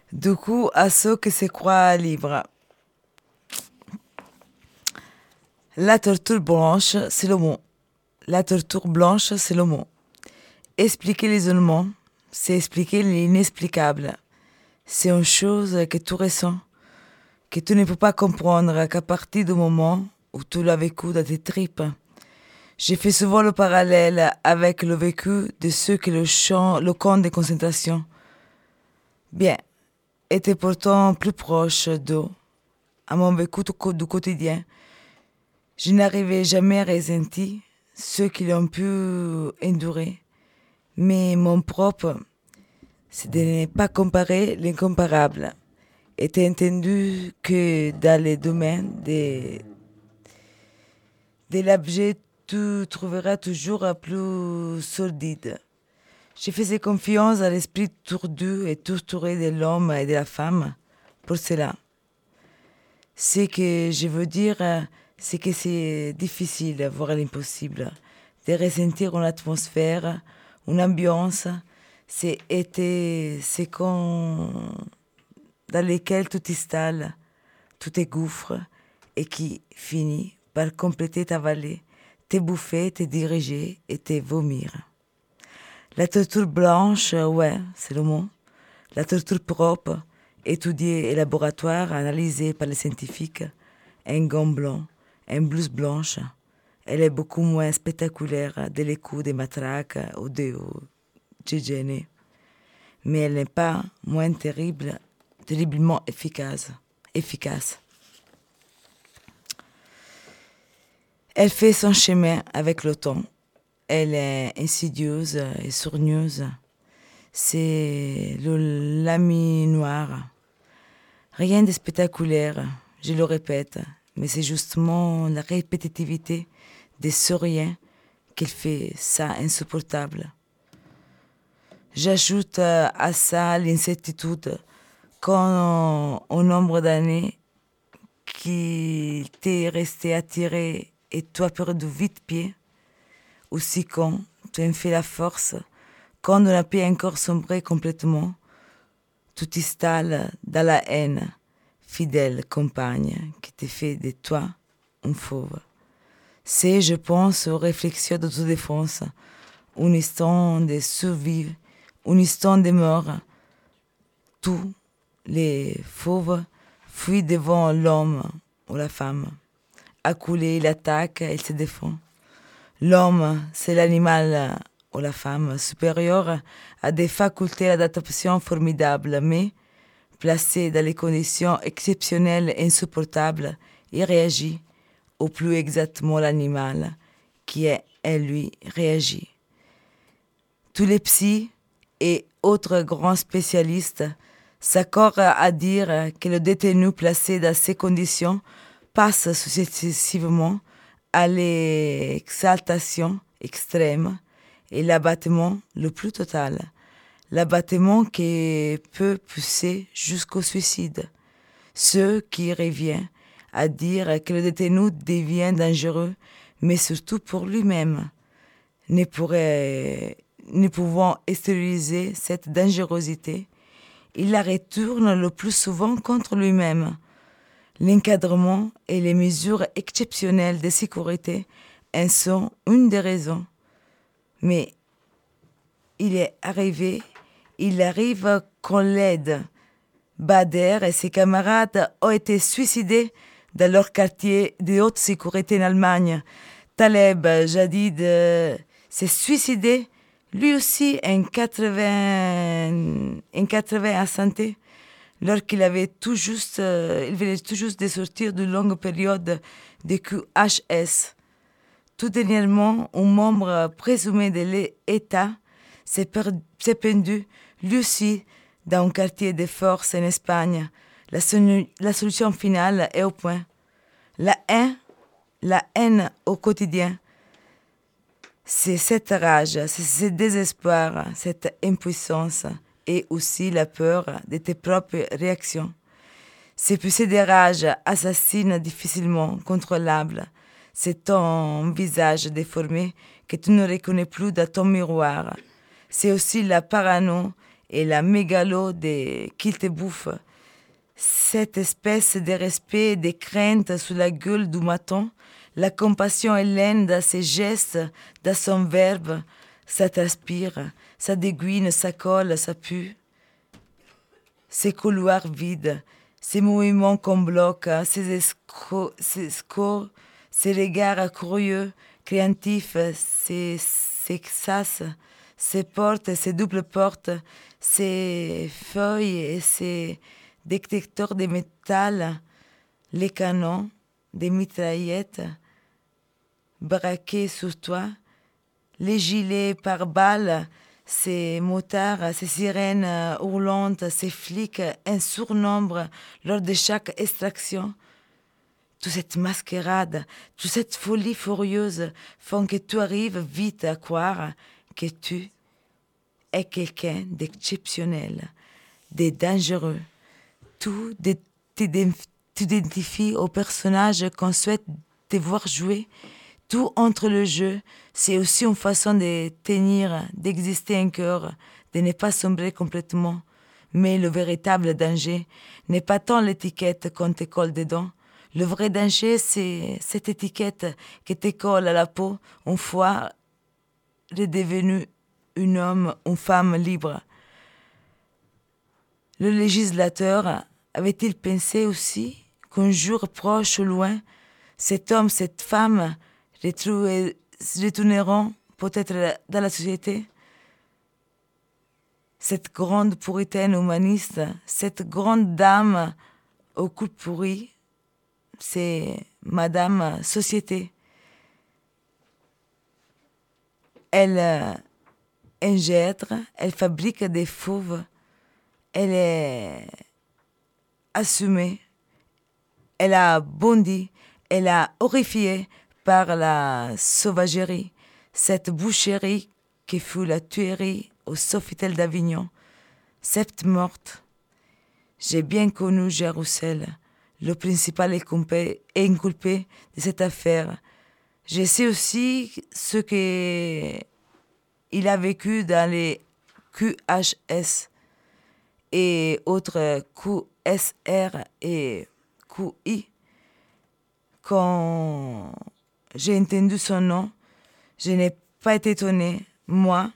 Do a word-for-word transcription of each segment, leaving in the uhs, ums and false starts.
Du coup, à ceux qui se croient libres. La torture blanche, c'est le mot. La torture blanche, c'est le mot. Expliquer l'isolement, c'est expliquer l'inexplicable. C'est une chose que tu ressens, que tu ne peux pas comprendre qu'à partir du moment où tu l'as vécu dans tes tripes. J'ai fait souvent le parallèle avec le vécu de ceux qui le, champ, le camp de concentration. Bien, était pourtant plus proche d'eux, à mon vécu du quotidien. Je n'arrivais jamais à ressentir ceux qui l'ont pu endurer. Mais mon propre, c'est de ne pas comparer l'incomparable. Était entendu que dans les domaines de, de l'objet, tu trouveras toujours plus sordide. Je faisais confiance à l'esprit tordu et torturé de l'homme et de la femme pour cela. Ce que je veux dire, c'est que c'est difficile, voire l'impossible, de ressentir une atmosphère, une ambiance, c'est été, c'est qu'on, dans lesquels tout t'installes, tout t'égouffre et qui finit par compléter ta vallée, te bouffer, te diriger et te vomir. La torture blanche, ouais, c'est le mot. La torture propre, étudiée au laboratoire, analysée par les scientifiques, un gant blanc, une blouse blanche, elle est beaucoup moins spectaculaire de les coups des matraques ou des djédjénés. Mais elle n'est pas moins terrible, terriblement efficace. efficace. Elle fait son chemin avec le temps. Elle est insidieuse et sournoise. C'est le lami noir. Rien de spectaculaire, je le répète, mais c'est justement la répétitivité de ce rien qui fait ça insupportable. J'ajoute à ça l'incertitude quand au nombre d'années qui t'est resté attiré et tu as perdu vite pied, aussi quand tu en fais la force, quand on a pu encore sombrer complètement, tu t'installes dans la haine, fidèle compagne qui te fait de toi un fauve. C'est, je pense, aux réflexions d'autodéfense, un instant de survie, un instant de mort. Tous les fauves fuient devant l'homme ou la femme. Accoulé, il attaque, il se défend. L'homme, c'est l'animal ou la femme supérieure a des facultés d'adaptation formidables, mais placé dans les conditions exceptionnelles et insupportables, il réagit, ou plus exactement l'animal, qui est en lui réagit. Tous les psys et autres grands spécialistes s'accordent à dire que le détenu placé dans ces conditions passe successivement à l'exaltation extrême et l'abattement le plus total. L'abattement qui peut pousser jusqu'au suicide. Ce qui revient à dire que le détenu devient dangereux, mais surtout pour lui-même, ne, pourrait, ne pouvant extérioriser cette dangerosité, il la retourne le plus souvent contre lui-même. L'encadrement et les mesures exceptionnelles de sécurité en sont une des raisons. Mais il est arrivé, il arrive qu'on l'aide. Bader et ses camarades ont été suicidés dans leur quartier de haute sécurité en Allemagne. Taleb Jadid euh, s'est suicidé, lui aussi en quatre-vingts, en quatre-vingts à santé, lorsqu'il avait tout juste, euh, il venait tout juste de sortir d'une longue période de Q H S. Tout dernièrement, un membre présumé de l'État s'est, per- s'est pendu, lui aussi, dans un quartier de force en Espagne. La, solu- la solution finale est au point. La haine, la haine au quotidien, c'est cette rage, c'est ce désespoir, cette impuissance et aussi la peur de tes propres réactions. Ces poussées de rage assassinent difficilement contrôlables. C'est ton visage déformé que tu ne reconnais plus dans ton miroir. C'est aussi la parano et la mégalo de qu'il te bouffe. Cette espèce de respect et de crainte sous la gueule du maton, la compassion hélène dans ses gestes, dans son verbe, ça transpire, ça déguine, ça colle, ça pue. Ces couloirs vides, ces mouvements qu'on bloque, ces escos, ces scores, ces regards curieux, créatifs, ces, ces sas, ces portes, ces doubles portes, ces feuilles et ces détecteurs de métal, les canons, des mitraillettes braqués sur toi, les gilets par balles, ces motards, ces sirènes hurlantes, ces flics, un surnombre lors de chaque extraction. Toute cette mascarade, toute cette folie furieuse font que tu arrives vite à croire que tu es quelqu'un d'exceptionnel, de dangereux. Tu t'identifies au personnage qu'on souhaite te voir jouer. Tout entre le jeu, c'est aussi une façon de tenir, d'exister encore, de ne pas sombrer complètement. Mais le véritable danger n'est pas tant l'étiquette qu'on te colle dedans. Le vrai danger, c'est cette étiquette qui te colle à la peau une fois redevenu un homme, une femme libre. Le législateur avait-il pensé aussi qu'un jour proche ou loin, cet homme, cette femme retourneront peut-être dans la société? Cette grande puritaine humaniste, cette grande dame au cou pourri, c'est Madame Société. Elle ingère, elle fabrique des fauves, elle est assumée, elle a bondi, elle a horrifié par la sauvagerie, cette boucherie qui fut la tuerie au Sofitel d'Avignon, sept mortes. J'ai bien connu Jérusalem, le principal inculpé, inculpé de cette affaire. Je sais aussi ce qu'il a vécu dans les Q H S et autres Q S R et Q I. Quand j'ai entendu son nom, je n'ai pas été étonnée. Moi,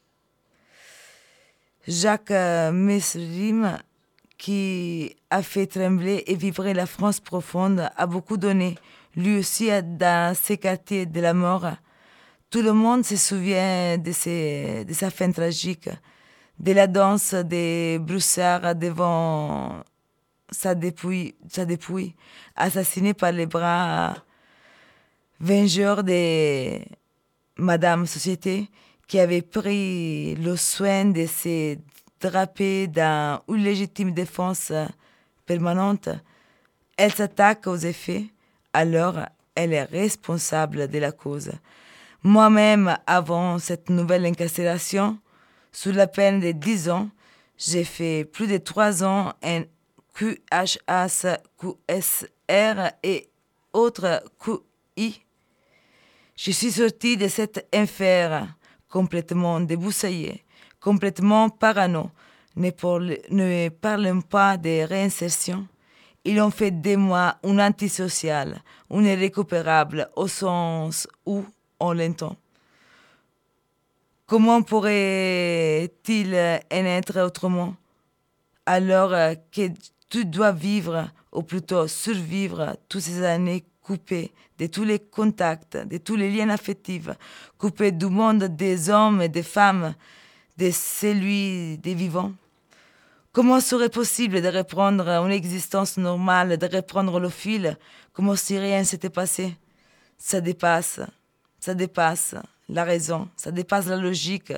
Jacques Mesrim, qui a fait trembler et vibrer la France profonde, a beaucoup donné, lui aussi dans ces quartiers de la mort. Tout le monde se souvient de, ses, de sa fin tragique, de la danse des broussards devant sa dépouille, sa dépouille assassinée par les bras vengeurs de Madame Société, qui avait pris le soin de se draper dans une légitime défense permanente. Elle s'attaque aux effets, alors elle est responsable de la cause. Moi-même, avant cette nouvelle incarcération, sous la peine de dix ans, j'ai fait plus de trois ans en Q H S, Q S R et autres Q I. Je suis sortie de cet enfer complètement déboussoyée, complètement parano. Ne, parle, ne parlons pas de réinsertion. Ils ont fait de moi une antisociale, une irrécupérable au sens où on l'entend. Comment pourrait-il en être autrement alors que tu dois vivre, ou plutôt survivre, toutes ces années coupées de tous les contacts, de tous les liens affectifs, coupées du monde des hommes et des femmes, de celui des vivants? Comment serait possible de reprendre une existence normale, de reprendre le fil, comme si rien s'était passé? Ça dépasse, ça dépasse la raison, ça dépasse la logique.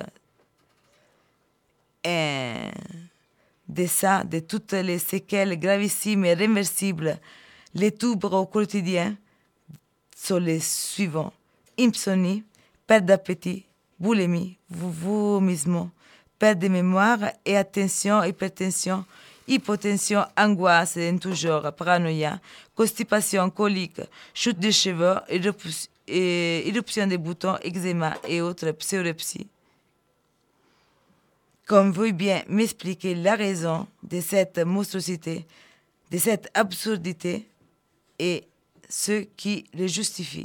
Et de ça, de toutes les séquelles gravissimes et réversibles, les troubles au quotidien sont les suivants: insomnie, perte d'appétit, boulimie, vomissement, perte de mémoire et attention, hypertension, hypotension, angoisse en tout genre, paranoïa, constipation, colique, chute de cheveux, éruption des boutons, eczéma et autres pseudolepsies. qu'on veuille bien m'expliquer la raison de cette monstruosité, de cette absurdité et ce qui le justifie.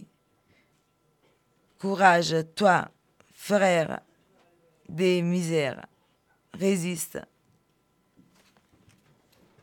Courage, toi, frère des misères, résiste.